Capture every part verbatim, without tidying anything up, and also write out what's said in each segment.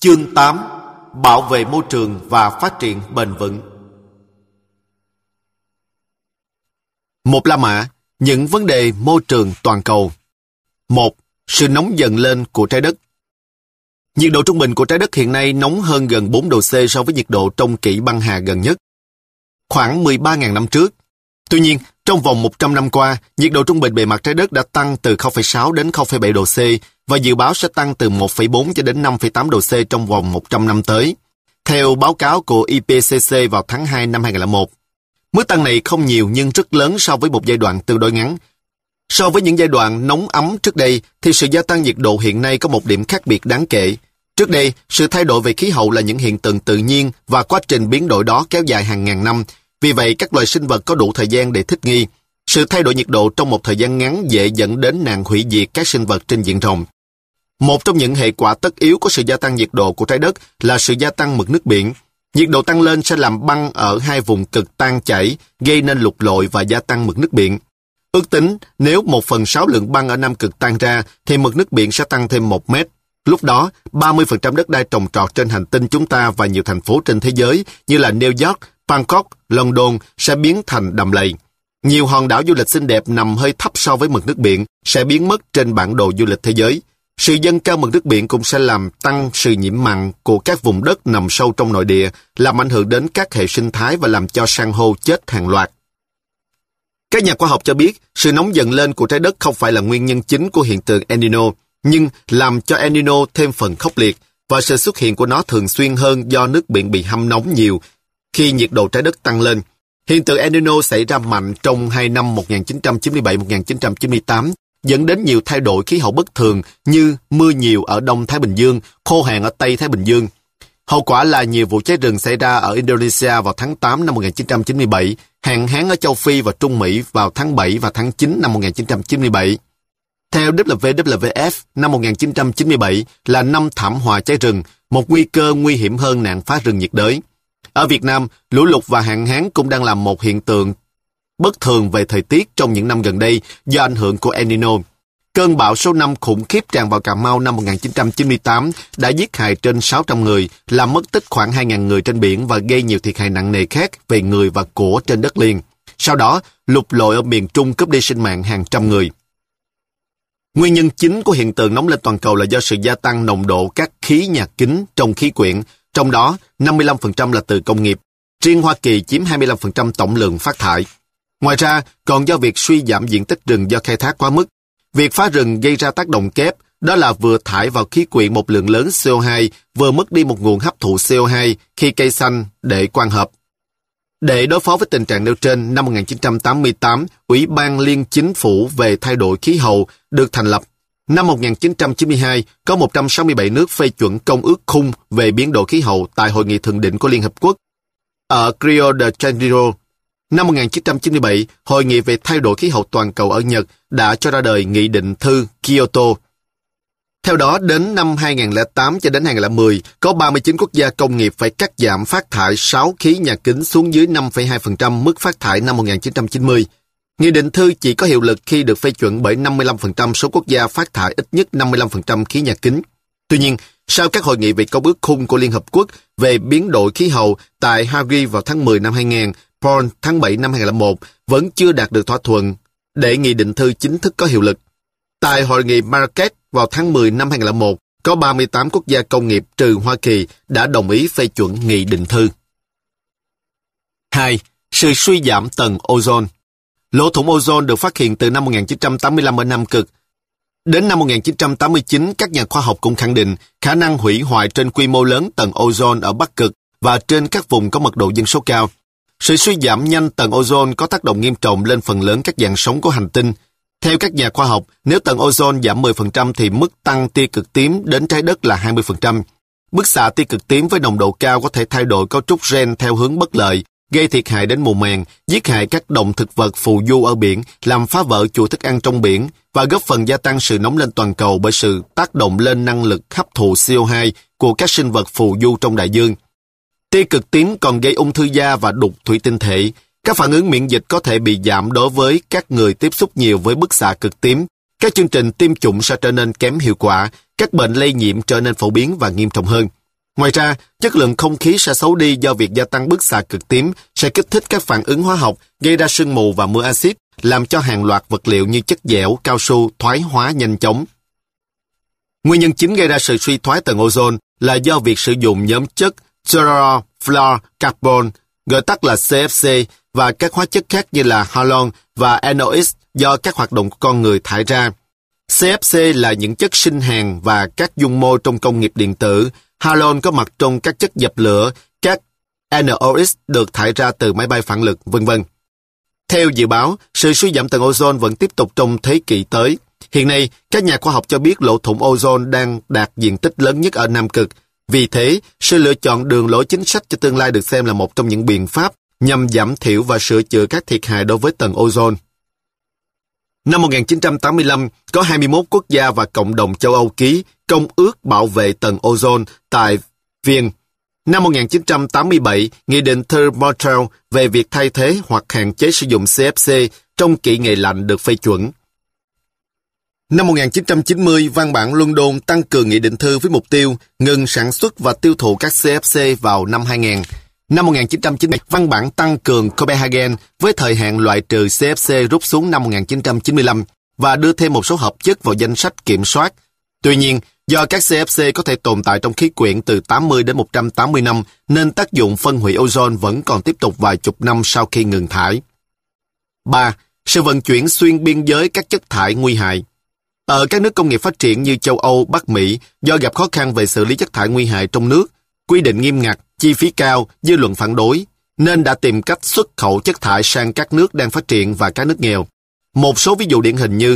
Chương tám. Bảo vệ môi trường và phát triển bền vững. Một La Mã, những vấn đề môi trường toàn cầu. Một. Sự nóng dần lên của trái đất. Nhiệt độ trung bình của trái đất hiện nay nóng hơn gần bốn độ C so với nhiệt độ trong kỷ băng hà gần nhất, khoảng mười ba nghìn năm trước. Tuy nhiên, trong vòng một trăm năm qua, nhiệt độ trung bình bề mặt trái đất đã tăng từ không phẩy sáu đến không phẩy bảy độ C và dự báo sẽ tăng từ một phẩy bốn cho đến năm phẩy tám độ C trong vòng một trăm năm tới, theo báo cáo của I P C C vào tháng hai năm hai nghìn không trăm lẻ một. Mức tăng này không nhiều nhưng rất lớn so với một giai đoạn tương đối ngắn. So với những giai đoạn nóng ấm trước đây, thì sự gia tăng nhiệt độ hiện nay có một điểm khác biệt đáng kể. Trước đây, sự thay đổi về khí hậu là những hiện tượng tự nhiên và quá trình biến đổi đó kéo dài hàng ngàn năm. Vì vậy, các loài sinh vật có đủ thời gian để thích nghi. Sự thay đổi nhiệt độ trong một thời gian ngắn dễ dẫn đến nạn hủy diệt các sinh vật trên diện rộng. Một trong những hệ quả tất yếu của sự gia tăng nhiệt độ của trái đất là sự gia tăng mực nước biển. Nhiệt độ tăng lên sẽ làm băng ở hai vùng cực tan chảy, gây nên lục lội và gia tăng mực nước biển. Ước tính, nếu một phần sáu lượng băng ở Nam Cực tan ra, thì mực nước biển sẽ tăng thêm một mét. Lúc đó, ba mươi phần trăm đất đai trồng trọt trên hành tinh chúng ta và nhiều thành phố trên thế giới như là New York, Bangkok, London sẽ biến thành đầm lầy. Nhiều hòn đảo du lịch xinh đẹp nằm hơi thấp so với mực nước biển sẽ biến mất trên bản đồ du lịch thế giới. Sự dâng cao mực nước biển cũng sẽ làm tăng sự nhiễm mặn của các vùng đất nằm sâu trong nội địa, làm ảnh hưởng đến các hệ sinh thái và làm cho san hô chết hàng loạt. Các nhà khoa học cho biết, sự nóng dần lên của trái đất không phải là nguyên nhân chính của hiện tượng El Nino, nhưng làm cho El Nino thêm phần khốc liệt, và sự xuất hiện của nó thường xuyên hơn do nước biển bị hâm nóng nhiều khi nhiệt độ trái đất tăng lên. Hiện tượng El Nino xảy ra mạnh trong hai năm một nghìn chín trăm chín mươi bảy đến một nghìn chín trăm chín mươi tám, dẫn đến nhiều thay đổi khí hậu bất thường như mưa nhiều ở Đông Thái Bình Dương, khô hạn ở Tây Thái Bình Dương. Hậu quả là nhiều vụ cháy rừng xảy ra ở Indonesia vào tháng tám năm một nghìn chín trăm chín mươi bảy, hạn hán ở châu Phi và Trung Mỹ vào tháng bảy và tháng chín năm một nghìn chín trăm chín mươi bảy. Theo W W F, năm một nghìn chín trăm chín mươi bảy là năm thảm họa cháy rừng, một nguy cơ nguy hiểm hơn nạn phá rừng nhiệt đới. Ở Việt Nam, lũ lụt và hạn hán cũng đang là một hiện tượng bất thường về thời tiết trong những năm gần đây do ảnh hưởng của El Nino. Cơn bão số năm khủng khiếp tràn vào Cà Mau năm một nghìn chín trăm chín mươi tám đã giết hại trên sáu trăm người, làm mất tích khoảng hai nghìn người trên biển và gây nhiều thiệt hại nặng nề khác về người và của trên đất liền. Sau đó, lục lội ở miền Trung cướp đi sinh mạng hàng trăm người. Nguyên nhân chính của hiện tượng nóng lên toàn cầu là do sự gia tăng nồng độ các khí nhà kính trong khí quyển, trong đó năm mươi lăm phần trăm là từ công nghiệp. Riêng Hoa Kỳ chiếm hai mươi lăm phần trăm tổng lượng phát thải. Ngoài ra, còn do việc suy giảm diện tích rừng do khai thác quá mức. Việc phá rừng gây ra tác động kép, đó là vừa thải vào khí quyển một lượng lớn C O hai, vừa mất đi một nguồn hấp thụ C O hai khi cây xanh để quang hợp. Để đối phó với tình trạng nêu trên, năm một nghìn chín trăm tám mươi tám, Ủy ban Liên Chính phủ về thay đổi khí hậu được thành lập. Năm một nghìn chín trăm chín mươi hai, có một trăm sáu mươi bảy nước phê chuẩn Công ước Khung về biến đổi khí hậu tại Hội nghị Thượng đỉnh của Liên Hợp Quốc ở Rio de Janeiro. Năm một nghìn chín trăm chín mươi bảy, Hội nghị về thay đổi khí hậu toàn cầu ở Nhật đã cho ra đời Nghị định thư Kyoto. Theo đó, đến năm hai nghìn không trăm lẻ tám cho đến hai nghìn không trăm mười, có ba mươi chín quốc gia công nghiệp phải cắt giảm phát thải sáu khí nhà kính xuống dưới năm phẩy hai phần trăm mức phát thải năm một nghìn chín trăm chín mươi. Nghị định thư chỉ có hiệu lực khi được phê chuẩn bởi năm mươi lăm phần trăm số quốc gia phát thải ít nhất năm mươi lăm phần trăm khí nhà kính. Tuy nhiên, sau các hội nghị về Công ước Khung của Liên Hợp Quốc về biến đổi khí hậu tại Hawaii vào tháng mười năm hai nghìn, Bonn tháng bảy năm hai nghìn không trăm lẻ một vẫn chưa đạt được thỏa thuận để nghị định thư chính thức có hiệu lực. Tại hội nghị Marrakech vào tháng mười năm hai nghìn không trăm lẻ một, có ba mươi tám quốc gia công nghiệp trừ Hoa Kỳ đã đồng ý phê chuẩn nghị định thư. hai. Sự suy giảm tầng ozone. Lỗ thủng ozone được phát hiện từ năm một nghìn chín trăm tám mươi lăm ở Nam Cực. Đến năm một nghìn chín trăm tám mươi chín, các nhà khoa học cũng khẳng định khả năng hủy hoại trên quy mô lớn tầng ozone ở Bắc Cực và trên các vùng có mật độ dân số cao. Sự suy giảm nhanh tầng ozone có tác động nghiêm trọng lên phần lớn các dạng sống của hành tinh. Theo các nhà khoa học, nếu tầng ozone giảm mười phần trăm thì mức tăng tia cực tím đến trái đất là hai mươi phần trăm. Bức xạ tia cực tím với nồng độ cao có thể thay đổi cấu trúc gen theo hướng bất lợi, gây thiệt hại đến mùa màng, giết hại các động thực vật phù du ở biển, làm phá vỡ chuỗi thức ăn trong biển và góp phần gia tăng sự nóng lên toàn cầu bởi sự tác động lên năng lực hấp thụ C O hai của các sinh vật phù du trong đại dương. Tia cực tím còn gây ung thư da và đục thủy tinh thể. Các phản ứng miễn dịch có thể bị giảm đối với các người tiếp xúc nhiều với bức xạ cực tím. Các chương trình tiêm chủng sẽ trở nên kém hiệu quả, các bệnh lây nhiễm trở nên phổ biến và nghiêm trọng hơn. Ngoài ra, chất lượng không khí sẽ xấu đi do việc gia tăng bức xạ cực tím sẽ kích thích các phản ứng hóa học, gây ra sương mù và mưa axit, làm cho hàng loạt vật liệu như chất dẻo, cao su thoái hóa nhanh chóng. Nguyên nhân chính gây ra sự suy thoái tầng ozone là do việc sử dụng nhóm chất chlorofluorocarbon, gọi tắt là C F C, và các hóa chất khác như là halon và N O X do các hoạt động của con người thải ra. C F C là những chất sinh hàn và các dung môi trong công nghiệp điện tử. Halon có mặt trong các chất dập lửa, các N O X được thải ra từ máy bay phản lực, vân vân. Theo dự báo, sự suy giảm tầng ozone vẫn tiếp tục trong thế kỷ tới. Hiện nay, các nhà khoa học cho biết lỗ thủng ozone đang đạt diện tích lớn nhất ở Nam Cực. Vì thế, sự lựa chọn đường lối chính sách cho tương lai được xem là một trong những biện pháp nhằm giảm thiểu và sửa chữa các thiệt hại đối với tầng ozone. Năm một nghìn chín trăm tám mươi lăm, có hai mươi mốt quốc gia và cộng đồng châu Âu ký Công ước Bảo vệ tầng ozone tại Vienne. Năm một nghìn chín trăm tám mươi bảy, Nghị định thư Montreal về việc thay thế hoặc hạn chế sử dụng C F C trong kỹ nghệ lạnh được phê chuẩn. Năm một nghìn chín trăm chín mươi, văn bản London tăng cường nghị định thư với mục tiêu ngừng sản xuất và tiêu thụ các C F C vào năm hai nghìn. Năm một nghìn chín trăm chín mươi, văn bản tăng cường Copenhagen với thời hạn loại trừ C F C rút xuống năm một nghìn chín trăm chín mươi lăm và đưa thêm một số hợp chất vào danh sách kiểm soát. Tuy nhiên, do các C F C có thể tồn tại trong khí quyển từ tám mươi đến một trăm tám mươi năm, nên tác dụng phân hủy ozone vẫn còn tiếp tục vài chục năm sau khi ngừng thải. ba. Sự vận chuyển xuyên biên giới các chất thải nguy hại. Ở các nước công nghiệp phát triển như châu Âu, Bắc Mỹ, do gặp khó khăn về xử lý chất thải nguy hại trong nước, quy định nghiêm ngặt, chi phí cao, dư luận phản đối, nên đã tìm cách xuất khẩu chất thải sang các nước đang phát triển và các nước nghèo. Một số ví dụ điển hình như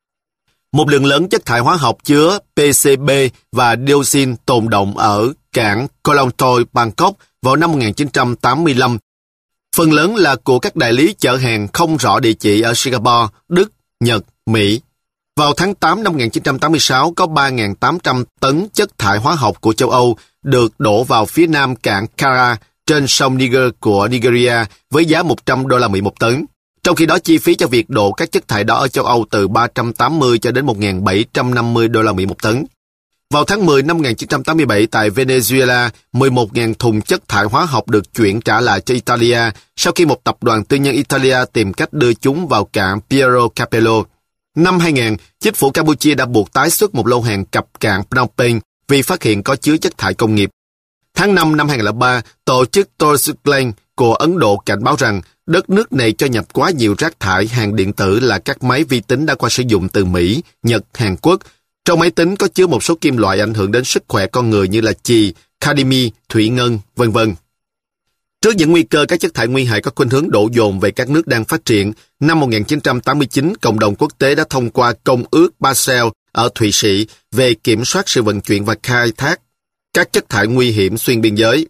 một lượng lớn chất thải hóa học chứa P C B và dioxin tồn đọng ở cảng Koh Lanta, Bangkok vào năm một nghìn chín trăm tám mươi lăm. Phần lớn là của các đại lý chở hàng không rõ địa chỉ ở Singapore, Đức, Nhật, Mỹ. Vào tháng tám năm một nghìn chín trăm tám mươi sáu, có ba nghìn tám trăm tấn chất thải hóa học của châu Âu được đổ vào phía nam cảng Kara trên sông Niger của Nigeria với giá một trăm đô la Mỹ một tấn. Trong khi đó, chi phí cho việc đổ các chất thải đó ở châu Âu từ ba trăm tám mươi cho đến một nghìn bảy trăm năm mươi đô la Mỹ một tấn. Vào tháng mười năm một nghìn chín trăm tám mươi bảy, tại Venezuela, mười một nghìn thùng chất thải hóa học được chuyển trả lại cho Italia sau khi một tập đoàn tư nhân Italia tìm cách đưa chúng vào cảng Piero Capello. Năm hai nghìn, chính phủ Campuchia đã buộc tái xuất một lô hàng cập cảng Phnom Penh vì phát hiện có chứa chất thải công nghiệp. Tháng năm năm hai nghìn lẻ ba, tổ chức Torsuklang của Ấn Độ cảnh báo rằng đất nước này cho nhập quá nhiều rác thải hàng điện tử là các máy vi tính đã qua sử dụng từ Mỹ, Nhật, Hàn Quốc. Trong máy tính có chứa một số kim loại ảnh hưởng đến sức khỏe con người như là chì, cadimi, thủy ngân, vân vân. Trước những nguy cơ các chất thải nguy hại có khuynh hướng đổ dồn về các nước đang phát triển, năm một nghìn chín trăm tám mươi chín, cộng đồng quốc tế đã thông qua Công ước Basel ở Thụy Sĩ về kiểm soát sự vận chuyển và khai thác các chất thải nguy hiểm xuyên biên giới.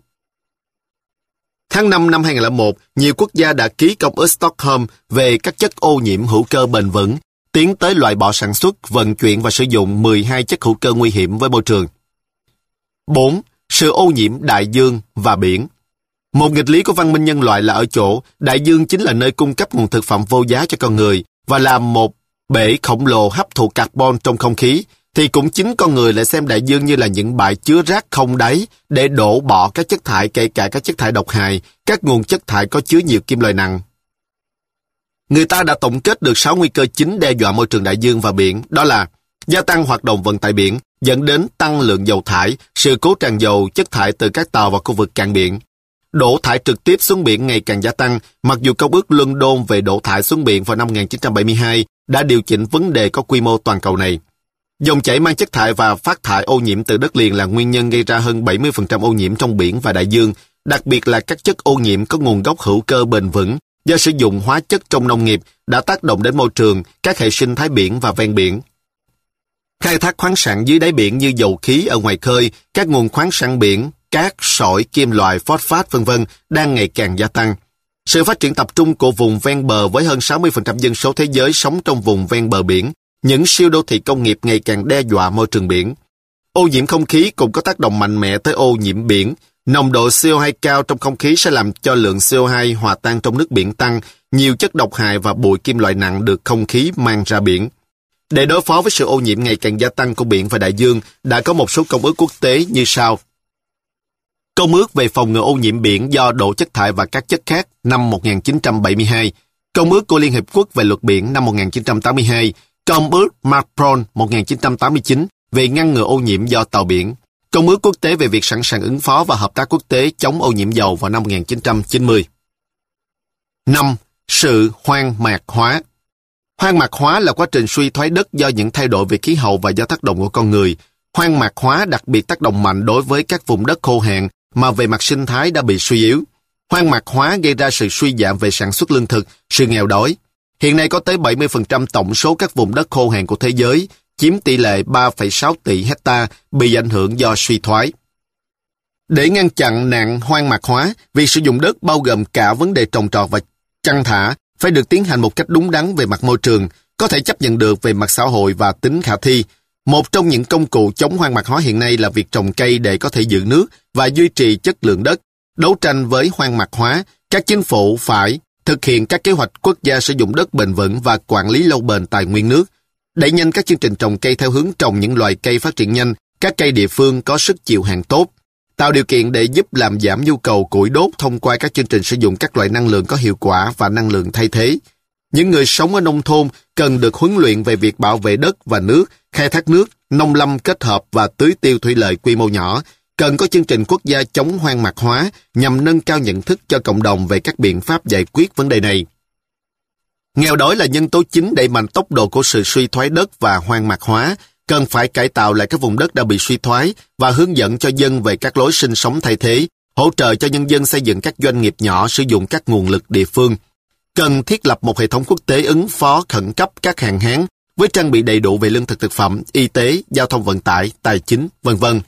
Tháng năm năm hai nghìn lẻ một, nhiều quốc gia đã ký Công ước Stockholm về các chất ô nhiễm hữu cơ bền vững, tiến tới loại bỏ sản xuất, vận chuyển và sử dụng mười hai chất hữu cơ nguy hiểm với môi trường. bốn. Sự ô nhiễm đại dương và biển. Một nghịch lý của văn minh nhân loại là ở chỗ, đại dương chính là nơi cung cấp nguồn thực phẩm vô giá cho con người và là một bể khổng lồ hấp thụ carbon trong không khí, thì cũng chính con người lại xem đại dương như là những bãi chứa rác không đáy để đổ bỏ các chất thải, kể cả các chất thải độc hại, các nguồn chất thải có chứa nhiều kim loại nặng. Người ta đã tổng kết được sáu nguy cơ chính đe dọa môi trường đại dương và biển, đó là gia tăng hoạt động vận tải biển, dẫn đến tăng lượng dầu thải, sự cố tràn dầu, chất thải từ các tàu vào khu vực cảng biển. Đổ thải trực tiếp xuống biển ngày càng gia tăng, mặc dù Công ước London về đổ thải xuống biển vào năm một nghìn chín trăm bảy mươi hai đã điều chỉnh vấn đề có quy mô toàn cầu này. Dòng chảy mang chất thải và phát thải ô nhiễm từ đất liền là nguyên nhân gây ra hơn bảy mươi phần trăm ô nhiễm trong biển và đại dương, đặc biệt là các chất ô nhiễm có nguồn gốc hữu cơ bền vững do sử dụng hóa chất trong nông nghiệp đã tác động đến môi trường, các hệ sinh thái biển và ven biển. Khai thác khoáng sản dưới đáy biển như dầu khí ở ngoài khơi, các nguồn khoáng sản biển, cát, sỏi, kim loại, phosphat vân vân đang ngày càng gia tăng. Sự phát triển tập trung của vùng ven bờ với hơn sáu mươi phần trăm dân số thế giới sống trong vùng ven bờ biển, những siêu đô thị công nghiệp ngày càng đe dọa môi trường biển. Ô nhiễm không khí cũng có tác động mạnh mẽ tới ô nhiễm biển. Nồng độ C O hai cao trong không khí sẽ làm cho lượng C O hai hòa tan trong nước biển tăng, nhiều chất độc hại và bụi kim loại nặng được không khí mang ra biển. Để đối phó với sự ô nhiễm ngày càng gia tăng của biển và đại dương, đã có một số công ước quốc tế như sau. Công ước về phòng ngừa ô nhiễm biển do đổ chất thải và các chất khác năm một nghìn chín trăm bảy mươi hai, Công ước của Liên Hiệp Quốc về luật biển năm một nghìn chín trăm tám mươi hai, Công ước MARPOL một nghìn chín trăm tám mươi chín về ngăn ngừa ô nhiễm do tàu biển, Công ước quốc tế về việc sẵn sàng ứng phó và hợp tác quốc tế chống ô nhiễm dầu vào năm một nghìn chín trăm chín mươi. năm. Sự hoang mạc hóa. Hoang mạc hóa là quá trình suy thoái đất do những thay đổi về khí hậu và do tác động của con người. Hoang mạc hóa đặc biệt tác động mạnh đối với các vùng đất khô hạn mà về mặt sinh thái đã bị suy yếu. Hoang mạc hóa gây ra sự suy giảm về sản xuất lương thực, sự nghèo đói. Hiện nay có tới bảy mươi phần trăm tổng số các vùng đất khô hạn của thế giới, chiếm tỷ lệ ba phẩy sáu tỷ hecta bị ảnh hưởng do suy thoái. Để ngăn chặn nạn hoang mạc hóa, việc sử dụng đất bao gồm cả vấn đề trồng trọt và chăn thả phải được tiến hành một cách đúng đắn về mặt môi trường, có thể chấp nhận được về mặt xã hội và tính khả thi. Một trong những công cụ chống hoang mạc hóa hiện nay là việc trồng cây để có thể giữ nước và duy trì chất lượng đất. Đấu tranh với hoang mạc hóa, các chính phủ phải thực hiện các kế hoạch quốc gia sử dụng đất bền vững và quản lý lâu bền tài nguyên nước, đẩy nhanh các chương trình trồng cây theo hướng trồng những loài cây phát triển nhanh, các cây địa phương có sức chịu hạn tốt, tạo điều kiện để giúp làm giảm nhu cầu củi đốt thông qua các chương trình sử dụng các loại năng lượng có hiệu quả và năng lượng thay thế. Những người sống ở nông thôn cần được huấn luyện về việc bảo vệ đất và nước, khai thác nước, nông lâm kết hợp và tưới tiêu thủy lợi quy mô nhỏ. Cần có chương trình quốc gia chống hoang mạc hóa nhằm nâng cao nhận thức cho cộng đồng về các biện pháp giải quyết vấn đề này. Nghèo đói là nhân tố chính đẩy mạnh tốc độ của sự suy thoái đất và hoang mạc hóa. Cần phải cải tạo lại các vùng đất đã bị suy thoái và hướng dẫn cho dân về các lối sinh sống thay thế, hỗ trợ cho nhân dân xây dựng các doanh nghiệp nhỏ sử dụng các nguồn lực địa phương. Cần thiết lập một hệ thống quốc tế ứng phó khẩn cấp các hạn hán với trang bị đầy đủ về lương thực thực phẩm, y tế, giao thông vận tải, tài chính, vân vân.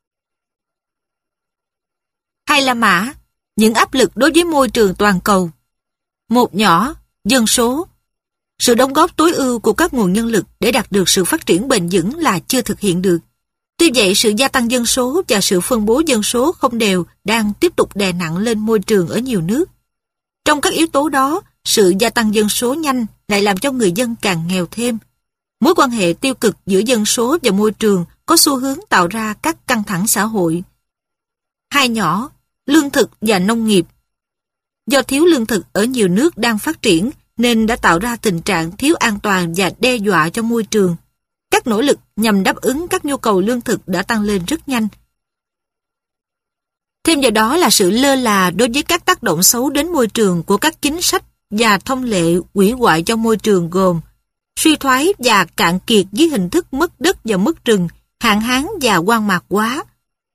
Hai La Mã, những áp lực đối với môi trường toàn cầu. Một nhỏ, dân số. Sự đóng góp tối ưu của các nguồn nhân lực để đạt được sự phát triển bền vững là chưa thực hiện được. Tuy vậy, sự gia tăng dân số và sự phân bố dân số không đều đang tiếp tục đè nặng lên môi trường ở nhiều nước. Trong các yếu tố đó, sự gia tăng dân số nhanh lại làm cho người dân càng nghèo thêm. Mối quan hệ tiêu cực giữa dân số và môi trường có xu hướng tạo ra các căng thẳng xã hội. Hai nhỏ, lương thực và nông nghiệp. Do thiếu lương thực ở nhiều nước đang phát triển nên đã tạo ra tình trạng thiếu an toàn và đe dọa cho môi trường. Các nỗ lực nhằm đáp ứng các nhu cầu lương thực đã tăng lên rất nhanh. Thêm vào đó là sự lơ là đối với các tác động xấu đến môi trường của các chính sách và thông lệ hủy hoại cho môi trường gồm suy thoái và cạn kiệt dưới hình thức mất đất và mất rừng, hạn hán và hoang mạc hóa.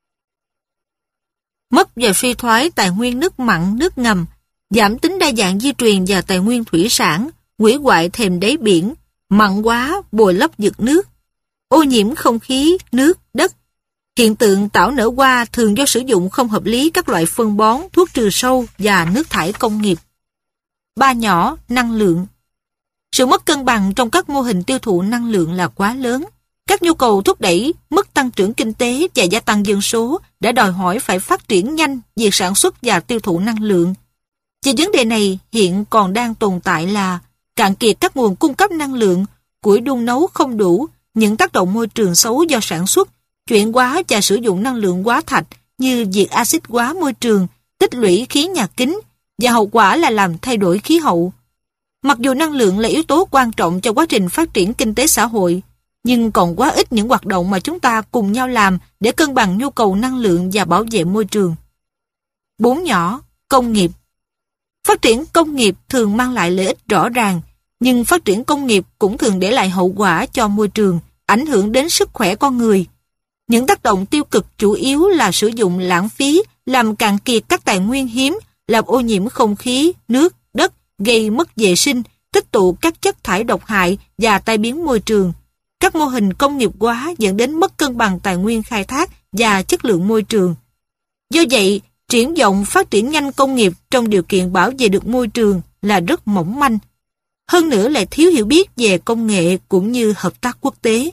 Mất và suy thoái tài nguyên nước mặn, nước ngầm, giảm tính đa dạng di truyền và tài nguyên thủy sản, hủy hoại thềm đáy biển, mặn hóa, bồi lấp vực nước, ô nhiễm không khí, nước, đất. Hiện tượng tảo nở hoa thường do sử dụng không hợp lý các loại phân bón, thuốc trừ sâu và nước thải công nghiệp. Ba nhỏ, năng lượng. Sự mất cân bằng trong các mô hình tiêu thụ năng lượng là quá lớn. Các nhu cầu thúc đẩy mức tăng trưởng kinh tế và gia tăng dân số đã đòi hỏi phải phát triển nhanh việc sản xuất và tiêu thụ năng lượng. Về vấn đề này, hiện còn đang tồn tại là cạn kiệt các nguồn cung cấp năng lượng, củi đun nấu không đủ, những tác động môi trường xấu do sản xuất, chuyển hóa và sử dụng năng lượng hóa thạch như diệt axit hóa môi trường, tích lũy khí nhà kính và hậu quả là làm thay đổi khí hậu. Mặc dù năng lượng là yếu tố quan trọng cho quá trình phát triển kinh tế xã hội, nhưng còn quá ít những hoạt động mà chúng ta cùng nhau làm để cân bằng nhu cầu năng lượng và bảo vệ môi trường. Bốn nhỏ, công nghiệp. Phát triển công nghiệp thường mang lại lợi ích rõ ràng, nhưng phát triển công nghiệp cũng thường để lại hậu quả cho môi trường, ảnh hưởng đến sức khỏe con người. Những tác động tiêu cực chủ yếu là sử dụng lãng phí, làm cạn kiệt các tài nguyên hiếm, làm ô nhiễm không khí, nước, đất, gây mất vệ sinh, tích tụ các chất thải độc hại và tai biến môi trường. Các mô hình công nghiệp hóa dẫn đến mất cân bằng tài nguyên khai thác và chất lượng môi trường. Do vậy, triển vọng phát triển nhanh công nghiệp trong điều kiện bảo vệ được môi trường là rất mỏng manh. Hơn nữa lại thiếu hiểu biết về công nghệ cũng như hợp tác quốc tế.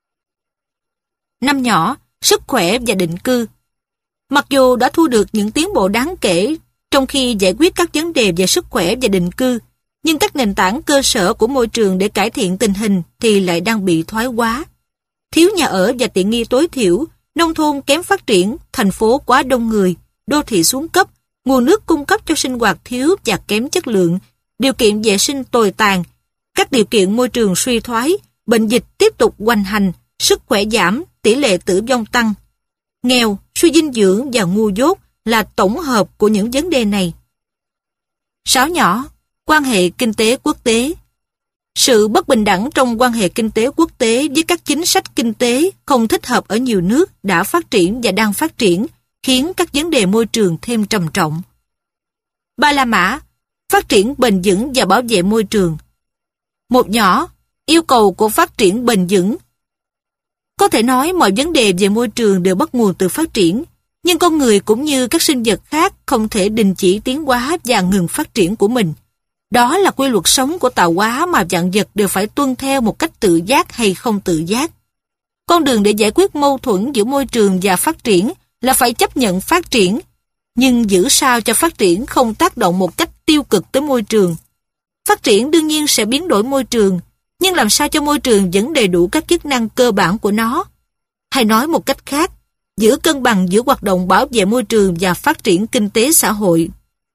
Năm nhỏ, sức khỏe và định cư. Mặc dù đã thu được những tiến bộ đáng kể trong khi giải quyết các vấn đề về sức khỏe và định cư, nhưng các nền tảng cơ sở của môi trường để cải thiện tình hình thì lại đang bị thoái hóa. Thiếu nhà ở và tiện nghi tối thiểu, nông thôn kém phát triển, thành phố quá đông người. đô thị xuống cấp, nguồn nước cung cấp cho sinh hoạt thiếu và kém chất lượng, điều kiện vệ sinh tồi tàn, các điều kiện môi trường suy thoái, bệnh dịch tiếp tục hoành hành, sức khỏe giảm, tỷ lệ tử vong tăng. Nghèo, suy dinh dưỡng và ngu dốt là tổng hợp của những vấn đề này. Sáu nhỏ, quan hệ kinh tế quốc tế. Sự bất bình đẳng trong quan hệ kinh tế quốc tế với các chính sách kinh tế không thích hợp ở nhiều nước đã phát triển và đang phát triển, khiến các vấn đề môi trường thêm trầm trọng. Ba La Mã, phát triển bền vững và bảo vệ môi trường. Một nhỏ, yêu cầu của phát triển bền vững. Có thể nói mọi vấn đề về môi trường đều bắt nguồn từ phát triển, nhưng con người cũng như các sinh vật khác không thể đình chỉ tiến hóa và ngừng phát triển của mình. Đó là quy luật sống của tạo hóa mà vạn vật đều phải tuân theo một cách tự giác hay không tự giác. Con đường để giải quyết mâu thuẫn giữa môi trường và phát triển là phải chấp nhận phát triển, nhưng giữ sao cho phát triển không tác động một cách tiêu cực tới môi trường. Phát triển đương nhiên sẽ biến đổi môi trường, nhưng làm sao cho môi trường vẫn đầy đủ các chức năng cơ bản của nó? Hay nói một cách khác, giữ cân bằng giữa hoạt động bảo vệ môi trường và phát triển kinh tế xã hội.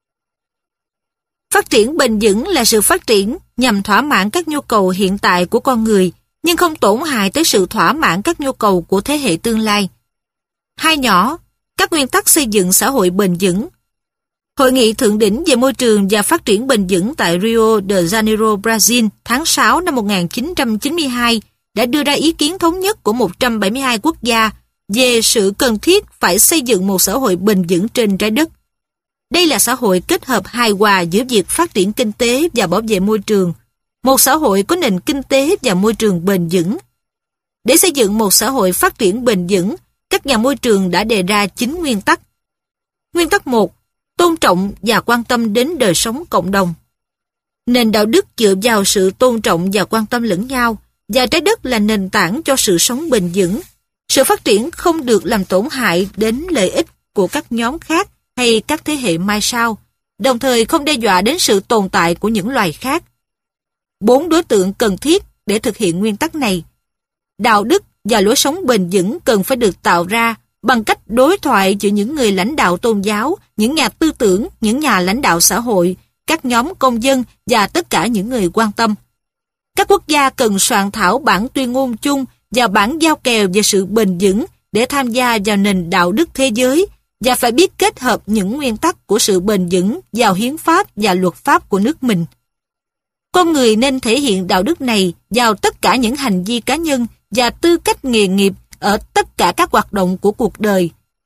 Phát triển bền vững là sự phát triển nhằm thỏa mãn các nhu cầu hiện tại của con người, nhưng không tổn hại tới sự thỏa mãn các nhu cầu của thế hệ tương lai. Hai nhỏ, các nguyên tắc xây dựng xã hội bền vững. Hội nghị thượng đỉnh về môi trường và phát triển bền vững tại Rio de Janeiro, Brazil tháng sáu năm một nghìn chín trăm chín mươi hai đã đưa ra ý kiến thống nhất của một trăm bảy mươi hai quốc gia về sự cần thiết phải xây dựng một xã hội bền vững trên trái đất. Đây là xã hội kết hợp hài hòa giữa việc phát triển kinh tế và bảo vệ môi trường, một xã hội có nền kinh tế và môi trường bền vững. Để xây dựng một xã hội phát triển bền vững, các nhà môi trường đã đề ra chín nguyên tắc. Nguyên tắc một, tôn trọng và quan tâm đến đời sống cộng đồng. Nền đạo đức dựa vào sự tôn trọng và quan tâm lẫn nhau, và trái đất là nền tảng cho sự sống bền vững. Sự phát triển không được làm tổn hại đến lợi ích của các nhóm khác hay các thế hệ mai sau, đồng thời không đe dọa đến sự tồn tại của những loài khác. Bốn đối tượng cần thiết để thực hiện nguyên tắc này. Đạo đức và lối sống bền vững cần phải được tạo ra bằng cách đối thoại giữa những người lãnh đạo tôn giáo, những nhà tư tưởng, những nhà lãnh đạo xã hội, các nhóm công dân và tất cả những người quan tâm. Các quốc gia cần soạn thảo bản tuyên ngôn chung và bản giao kèo về sự bền vững để tham gia vào nền đạo đức thế giới, và phải biết kết hợp những nguyên tắc của sự bền vững vào hiến pháp và luật pháp của nước mình. Con người nên thể hiện đạo đức này vào tất cả những hành vi cá nhân và tư cách nghề nghiệp ở tất cả các hoạt động của cuộc đời.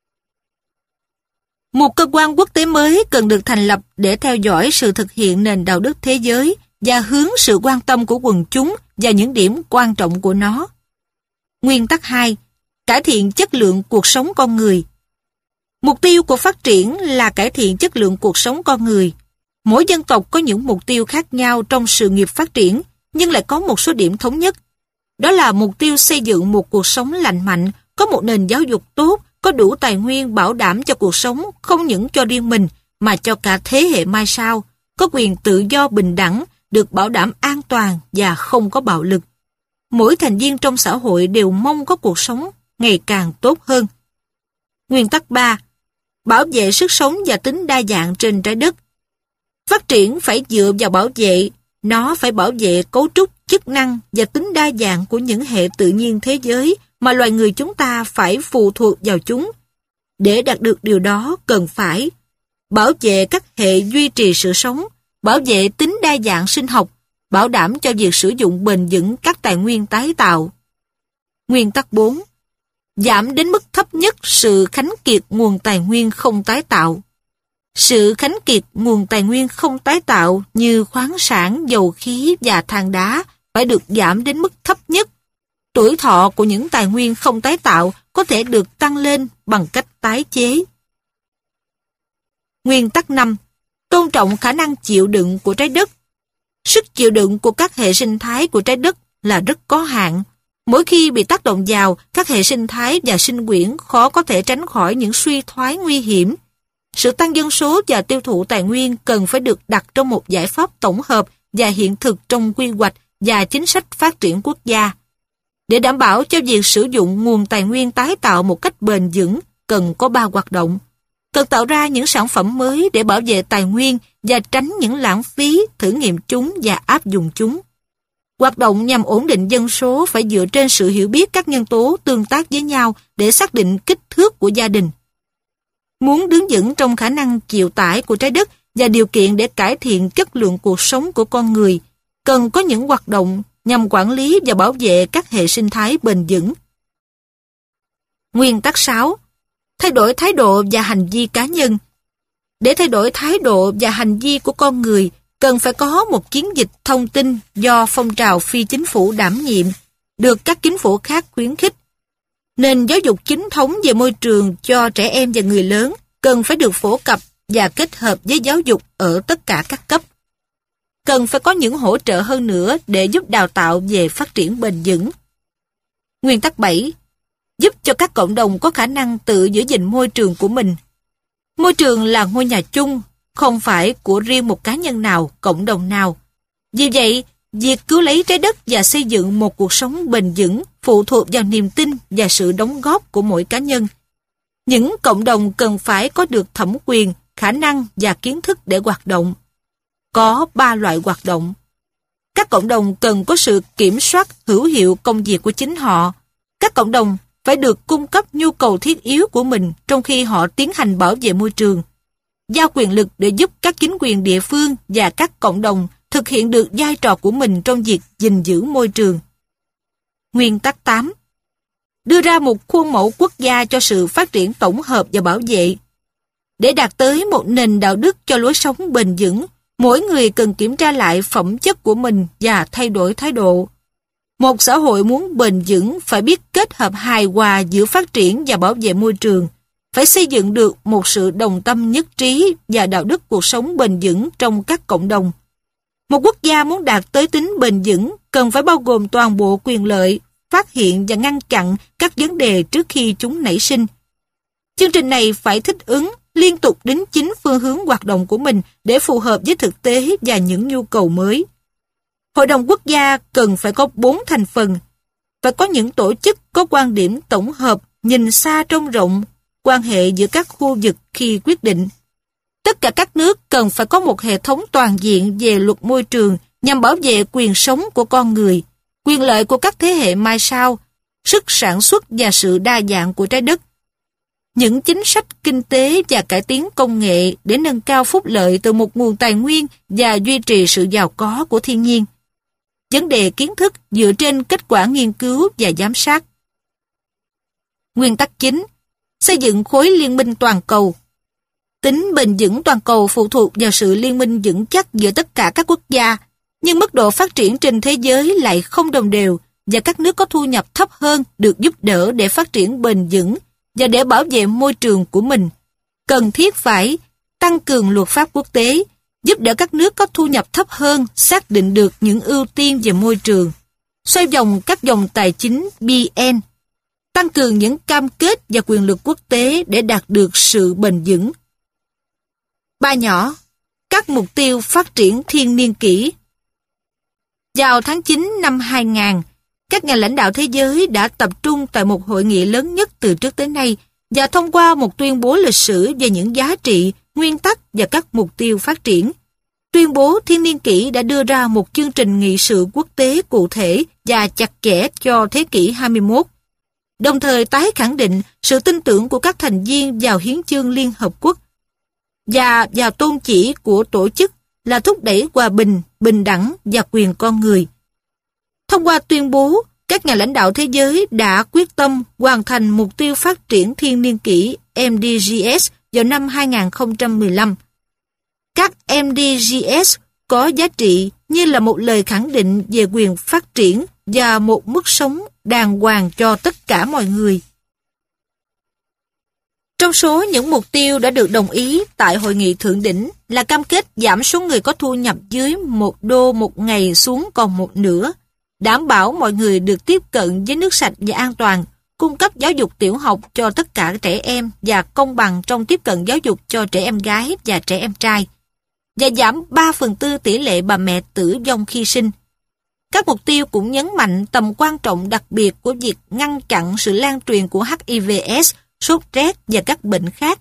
Một cơ quan quốc tế mới cần được thành lập để theo dõi sự thực hiện nền đạo đức thế giới và hướng sự quan tâm của quần chúng vào những điểm quan trọng của nó. Nguyên tắc hai, cải thiện chất lượng cuộc sống con người. Mục tiêu của phát triển là cải thiện chất lượng cuộc sống con người. Mỗi dân tộc có những mục tiêu khác nhau trong sự nghiệp phát triển, nhưng lại có một số điểm thống nhất. Đó là mục tiêu xây dựng một cuộc sống lành mạnh, có một nền giáo dục tốt, có đủ tài nguyên bảo đảm cho cuộc sống không những cho riêng mình, mà cho cả thế hệ mai sau, có quyền tự do bình đẳng, được bảo đảm an toàn và không có bạo lực. Mỗi thành viên trong xã hội đều mong có cuộc sống ngày càng tốt hơn. Nguyên tắc ba, bảo vệ sức sống và tính đa dạng trên trái đất. Phát triển phải dựa vào bảo vệ, nó phải bảo vệ cấu trúc, chức năng và tính đa dạng của những hệ tự nhiên thế giới mà loài người chúng ta phải phụ thuộc vào chúng. Để đạt được điều đó cần phải bảo vệ các hệ duy trì sự sống, bảo vệ tính đa dạng sinh học, bảo đảm cho việc sử dụng bền vững các tài nguyên tái tạo. Nguyên tắc bốn, giảm đến mức thấp nhất sự khánh kiệt nguồn tài nguyên không tái tạo. Sự khánh kiệt nguồn tài nguyên không tái tạo như khoáng sản, dầu khí và than đá phải được giảm đến mức thấp nhất. Tuổi thọ của những tài nguyên không tái tạo có thể được tăng lên bằng cách tái chế. Nguyên tắc năm, tôn trọng khả năng chịu đựng của trái đất. Sức chịu đựng của các hệ sinh thái của trái đất là rất có hạn. Mỗi khi bị tác động vào, các hệ sinh thái và sinh quyển khó có thể tránh khỏi những suy thoái nguy hiểm. Sự tăng dân số và tiêu thụ tài nguyên cần phải được đặt trong một giải pháp tổng hợp và hiện thực trong quy hoạch và chính sách phát triển quốc gia. Để đảm bảo cho việc sử dụng nguồn tài nguyên tái tạo một cách bền vững, cần có ba hoạt động. cần tạo ra những sản phẩm mới để bảo vệ tài nguyên và tránh những lãng phí, thử nghiệm chúng và áp dụng chúng. Hoạt động nhằm ổn định dân số phải dựa trên sự hiểu biết các nhân tố tương tác với nhau để xác định kích thước của gia đình. Muốn đứng vững trong khả năng chịu tải của trái đất và điều kiện để cải thiện chất lượng cuộc sống của con người, cần có những hoạt động nhằm quản lý và bảo vệ các hệ sinh thái bền vững. Nguyên tắc sáu. Thay đổi thái độ và hành vi cá nhân. Để thay đổi thái độ và hành vi của con người, cần phải có một chiến dịch thông tin do phong trào phi chính phủ đảm nhiệm, được các chính phủ khác khuyến khích. Nền giáo dục chính thống về môi trường cho trẻ em và người lớn cần phải được phổ cập và kết hợp với giáo dục ở tất cả các cấp. Cần phải có những hỗ trợ hơn nữa để giúp đào tạo về phát triển bền vững. Nguyên tắc bảy. Giúp cho các cộng đồng có khả năng tự giữ gìn môi trường của mình. Môi trường là ngôi nhà chung, không phải của riêng một cá nhân nào, cộng đồng nào. Vì vậy, việc cứu lấy trái đất và xây dựng một cuộc sống bền vững phụ thuộc vào niềm tin và sự đóng góp của mỗi cá nhân. Những cộng đồng cần phải có được thẩm quyền, khả năng và kiến thức để hoạt động. Có ba loại hoạt động. Các cộng đồng cần có sự kiểm soát hữu hiệu công việc của chính họ. Các cộng đồng phải được cung cấp nhu cầu thiết yếu của mình trong khi họ tiến hành bảo vệ môi trường. Giao quyền lực để giúp các chính quyền địa phương và các cộng đồng thực hiện được vai trò của mình trong việc gìn giữ môi trường. Nguyên tắc tám. Đưa ra một khuôn mẫu quốc gia cho sự phát triển tổng hợp và bảo vệ. Để đạt tới một nền đạo đức cho lối sống bền vững, mỗi người cần kiểm tra lại phẩm chất của mình và thay đổi thái độ. Một xã hội muốn bền vững phải biết kết hợp hài hòa giữa phát triển và bảo vệ môi trường, phải xây dựng được một sự đồng tâm nhất trí và đạo đức cuộc sống bền vững trong các cộng đồng. Một quốc gia muốn đạt tới tính bền vững cần phải bao gồm toàn bộ quyền lợi, phát hiện và ngăn chặn các vấn đề trước khi chúng nảy sinh. Chương trình này phải thích ứng, liên tục đính chính phương hướng hoạt động của mình để phù hợp với thực tế và những nhu cầu mới. Hội đồng quốc gia cần phải có bốn thành phần, phải có những tổ chức có quan điểm tổng hợp, nhìn xa trông rộng, quan hệ giữa các khu vực khi quyết định. Tất cả các nước cần phải có một hệ thống toàn diện về luật môi trường nhằm bảo vệ quyền sống của con người, quyền lợi của các thế hệ mai sau, sức sản xuất và sự đa dạng của trái đất. Những chính sách kinh tế và cải tiến công nghệ để nâng cao phúc lợi từ một nguồn tài nguyên và duy trì sự giàu có của thiên nhiên. Vấn đề kiến thức dựa trên kết quả nghiên cứu và giám sát. Nguyên tắc chín. Xây dựng khối liên minh toàn cầu. Tính bền vững toàn cầu phụ thuộc vào sự liên minh vững chắc giữa tất cả các quốc gia, nhưng mức độ phát triển trên thế giới lại không đồng đều và các nước có thu nhập thấp hơn được giúp đỡ để phát triển bền vững và để bảo vệ môi trường của mình. Cần thiết phải tăng cường luật pháp quốc tế, giúp đỡ các nước có thu nhập thấp hơn xác định được những ưu tiên về môi trường, xoay vòng các dòng tài chính B N, tăng cường những cam kết và quyền lực quốc tế để đạt được sự bền vững. Ba nhỏ, các mục tiêu phát triển thiên niên kỷ. Vào tháng chín năm hai không không không, các nhà lãnh đạo thế giới đã tập trung tại một hội nghị lớn nhất từ trước tới nay và thông qua một tuyên bố lịch sử về những giá trị, nguyên tắc và các mục tiêu phát triển. Tuyên bố thiên niên kỷ đã đưa ra một chương trình nghị sự quốc tế cụ thể và chặt chẽ cho thế kỷ hai mươi mốt, đồng thời tái khẳng định sự tin tưởng của các thành viên vào Hiến chương Liên Hợp Quốc và vào tôn chỉ của tổ chức là thúc đẩy hòa bình, bình đẳng và quyền con người. Thông qua tuyên bố, các nhà lãnh đạo thế giới đã quyết tâm hoàn thành mục tiêu phát triển thiên niên kỷ M D G S vào năm hai không một lăm. Các M D G S có giá trị như là một lời khẳng định về quyền phát triển và một mức sống đàng hoàng cho tất cả mọi người. Trong số những mục tiêu đã được đồng ý tại hội nghị thượng đỉnh là cam kết giảm số người có thu nhập dưới một đô một ngày xuống còn một nửa, đảm bảo mọi người được tiếp cận với nước sạch và an toàn, cung cấp giáo dục tiểu học cho tất cả trẻ em và công bằng trong tiếp cận giáo dục cho trẻ em gái và trẻ em trai, và giảm ba phần tư tỷ lệ bà mẹ tử vong khi sinh. Các mục tiêu cũng nhấn mạnh tầm quan trọng đặc biệt của việc ngăn chặn sự lan truyền của H I V S, sốt rét và các bệnh khác,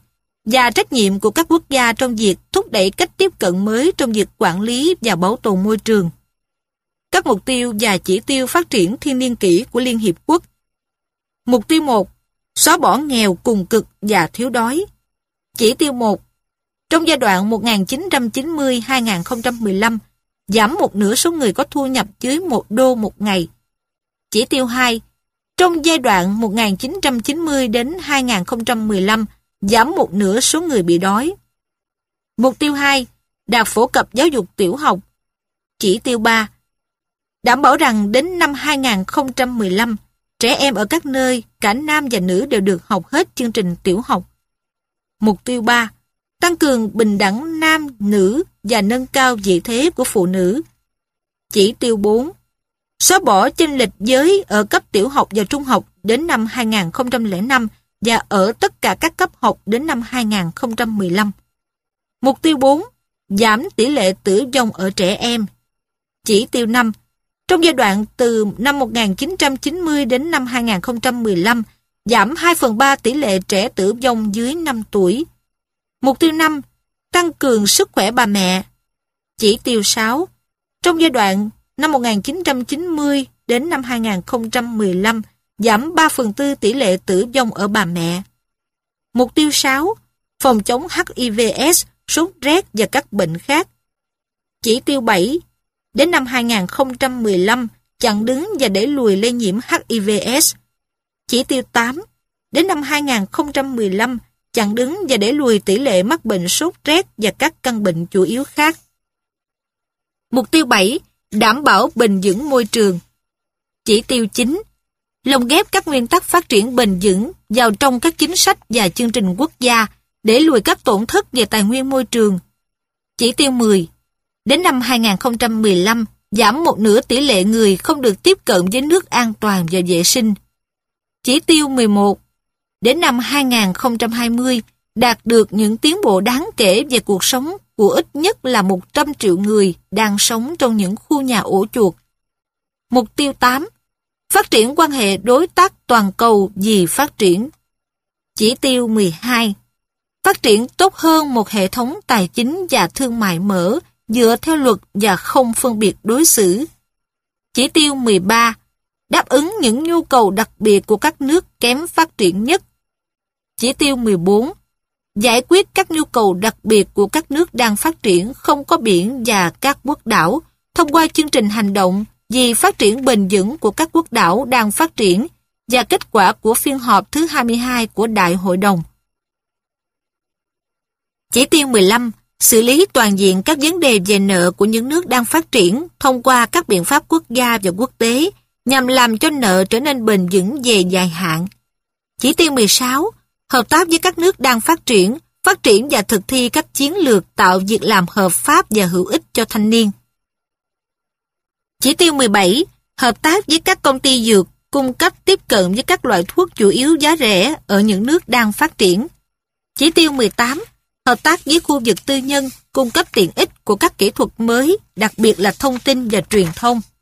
và trách nhiệm của các quốc gia trong việc thúc đẩy cách tiếp cận mới trong việc quản lý và bảo tồn môi trường. Các mục tiêu và chỉ tiêu phát triển thiên niên kỷ của Liên Hiệp Quốc. Mục tiêu một. Xóa bỏ nghèo cùng cực và thiếu đói. Chỉ tiêu một. Trong giai đoạn một nghìn chín trăm chín mươi đến hai nghìn không trăm mười lăm, giảm một nửa số người có thu nhập dưới một đô một ngày. Chỉ tiêu hai. Trong giai đoạn một nghìn chín trăm chín mươi đến hai nghìn không trăm mười lăm, giảm một nửa số người bị đói. Mục tiêu hai. Đạt phổ cập giáo dục tiểu học. Chỉ tiêu ba. Đảm bảo rằng đến năm hai nghìn không trăm mười lăm, trẻ em ở các nơi, cả nam và nữ đều được học hết chương trình tiểu học. Mục tiêu ba. Tăng cường bình đẳng nam, nữ và nâng cao vị thế của phụ nữ. Chỉ tiêu bốn. Xóa bỏ chênh lệch giới ở cấp tiểu học và trung học đến năm hai nghìn không trăm lẻ năm và ở tất cả các cấp học đến năm hai nghìn không trăm mười lăm. Mục tiêu bốn. Giảm tỷ lệ tử vong ở trẻ em. Chỉ tiêu năm. Trong giai đoạn từ năm một nghìn chín trăm chín mươi đến năm hai nghìn không trăm mười lăm, giảm hai phần ba tỷ lệ trẻ tử vong dưới năm tuổi. Mục tiêu năm. Tăng cường sức khỏe bà mẹ. Chỉ tiêu sáu. Trong giai đoạn năm một nghìn chín trăm chín mươi đến năm hai nghìn không trăm mười lăm, giảm ba phần tư tỷ lệ tử vong ở bà mẹ. Mục tiêu sáu. Phòng chống H I V S, sốt rét và các bệnh khác. Chỉ tiêu bảy. Đến năm hai nghìn không trăm mười lăm, chặn đứng và đẩy lùi lây nhiễm H I V S. Chỉ tiêu tám. Đến năm hai nghìn không trăm mười lăm, chặn đứng và đẩy lùi tỷ lệ mắc bệnh sốt rét và các căn bệnh chủ yếu khác. Mục tiêu bảy. Đảm bảo bền vững môi trường. Chỉ tiêu chín. Lồng ghép các nguyên tắc phát triển bền vững vào trong các chính sách và chương trình quốc gia để lùi các tổn thất về tài nguyên môi trường. Chỉ tiêu mười. Đến năm hai nghìn không trăm mười lăm, giảm một nửa tỷ lệ người không được tiếp cận với nước an toàn và vệ sinh. Chỉ tiêu mười một. Đến năm hai nghìn không trăm hai mươi, đạt được những tiến bộ đáng kể về cuộc sống của ít nhất là một trăm triệu người đang sống trong những khu nhà ổ chuột. Mục tiêu tám. Phát triển quan hệ đối tác toàn cầu vì phát triển. Chỉ tiêu mười hai. Phát triển tốt hơn một hệ thống tài chính và thương mại mở dựa theo luật và không phân biệt đối xử. Chỉ tiêu mười ba. Đáp ứng những nhu cầu đặc biệt của các nước kém phát triển nhất. Chỉ tiêu mười bốn. Giải quyết các nhu cầu đặc biệt của các nước đang phát triển không có biển và các quốc đảo thông qua chương trình hành động vì phát triển bền vững của các quốc đảo đang phát triển và kết quả của phiên họp thứ hai mươi hai của Đại hội đồng. Chỉ tiêu mười lăm. Xử lý toàn diện các vấn đề về nợ của những nước đang phát triển thông qua các biện pháp quốc gia và quốc tế nhằm làm cho nợ trở nên bền vững về dài hạn. Chỉ tiêu mười sáu. Hợp tác với các nước đang phát triển, phát triển và thực thi các chiến lược tạo việc làm hợp pháp và hữu ích cho thanh niên. Chỉ tiêu mười bảy. Hợp tác với các công ty dược, cung cấp tiếp cận với các loại thuốc chủ yếu giá rẻ ở những nước đang phát triển. Chỉ tiêu mười tám. Hợp tác với khu vực tư nhân, cung cấp tiện ích của các kỹ thuật mới, đặc biệt là thông tin và truyền thông.